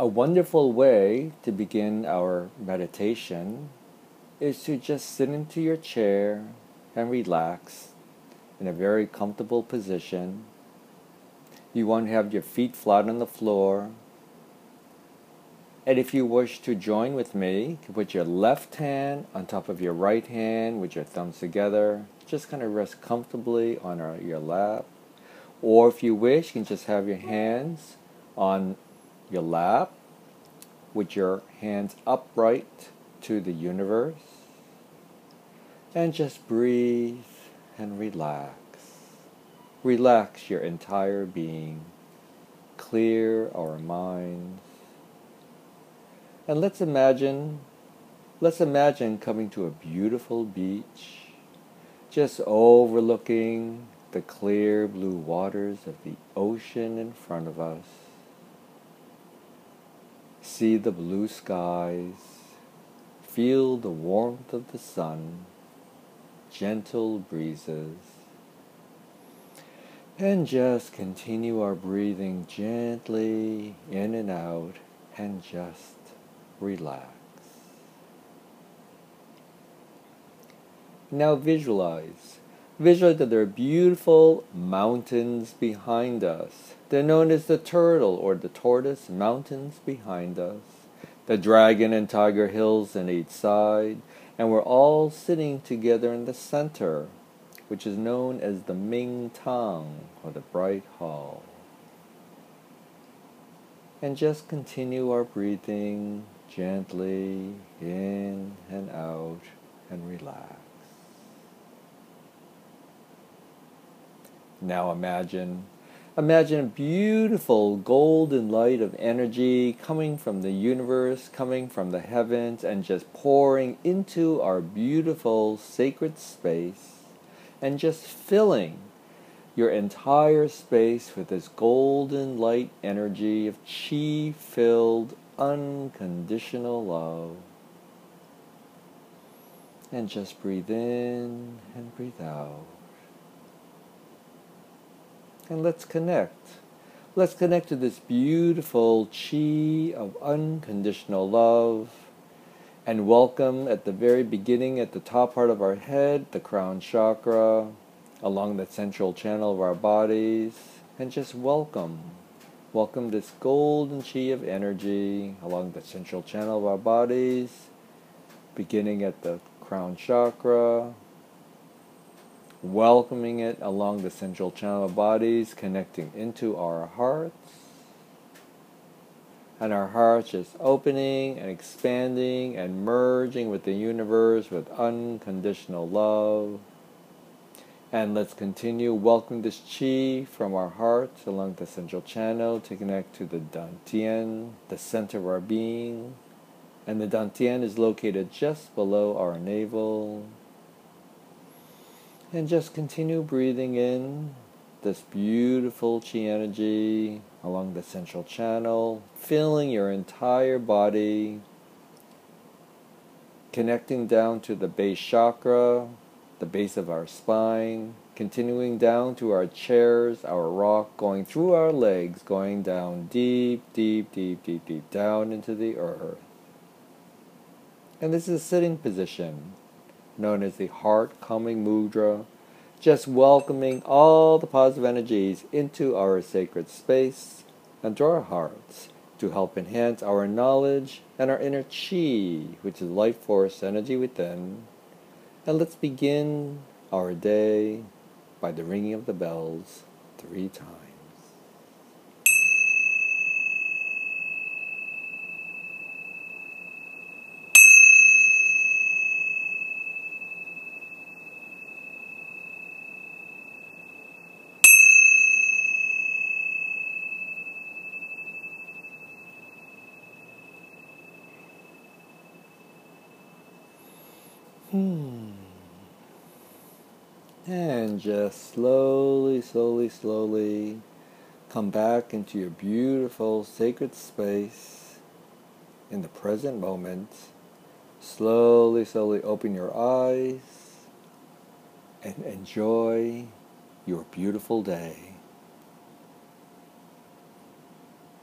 A wonderful way to begin our meditation is to just sit into your chair and relax in a very comfortable position. You want to have your feet flat on the floor. And if you wish to join with me, you can put your left hand on top of your right hand with your thumbs together. Just kind of rest comfortably on your lap. Or if you wish, you can just have your hands on your lap with your hands upright to the universe. And just breathe and relax. Relax your entire being. Clear our minds. And let's imagine coming to a beautiful beach, just overlooking the clear blue waters of the ocean in front of us. See the blue skies, feel the warmth of the sun, gentle breezes, and just continue our breathing gently in and out and just relax. Now visualize that there are beautiful mountains behind us. They're known as the Turtle or the Tortoise Mountains behind us. The Dragon and Tiger Hills on each side. And we're all sitting together in the center, which is known as the Ming Tang or the Bright Hall. And just continue our breathing gently in and out and relax. Now imagine a beautiful golden light of energy coming from the universe, coming from the heavens, and just pouring into our beautiful sacred space and just filling your entire space with this golden light energy of chi-filled, unconditional love. And just breathe in and breathe out. And let's connect. Let's connect to this beautiful chi of unconditional love. And welcome at the very beginning, at the top part of our head, the crown chakra, along the central channel of our bodies. And just welcome this golden chi of energy along the central channel of our bodies, beginning at the crown chakra, welcoming it along the central channel of bodies, connecting into our hearts. And our hearts just opening and expanding and merging with the universe with unconditional love. And let's continue welcoming this chi from our hearts along the central channel to connect to the Dantian, the center of our being. And the Dantian is located just below our navel. And just continue breathing in this beautiful chi energy along the central channel, filling your entire body, connecting down to the base chakra, the base of our spine, continuing down to our chairs, our rock, going through our legs, going down deep, deep, deep, deep, deep, down into the earth. And this is a sitting position, known as the heart calming mudra, just welcoming all the positive energies into our sacred space and to our hearts to help enhance our knowledge and our inner chi, which is life force energy within. And let's begin our day by the ringing of the bells 3 times. And just slowly come back into your beautiful sacred space in the present moment. Slowly open your eyes and enjoy your beautiful day.